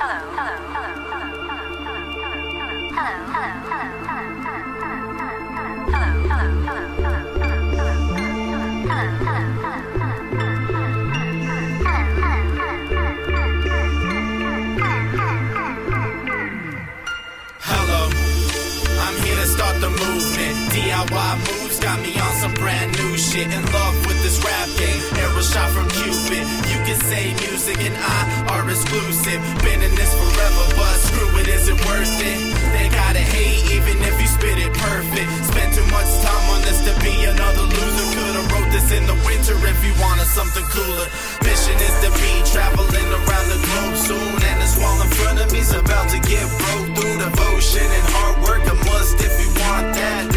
DIY moves got me on some brand new shit. In love with this rap game, arrow shot from Cupid. You can say music and I are exclusive. Been in this forever, but screw it, is it worth it? They gotta hate even if you spit it perfect. Spend too much time on this to be another loser. Could've wrote this in the winter if you wanted something cooler. Mission is to be traveling around the globe soon, and this wall in front of me's about to get broke through. Devotion and hard work a must if you want that.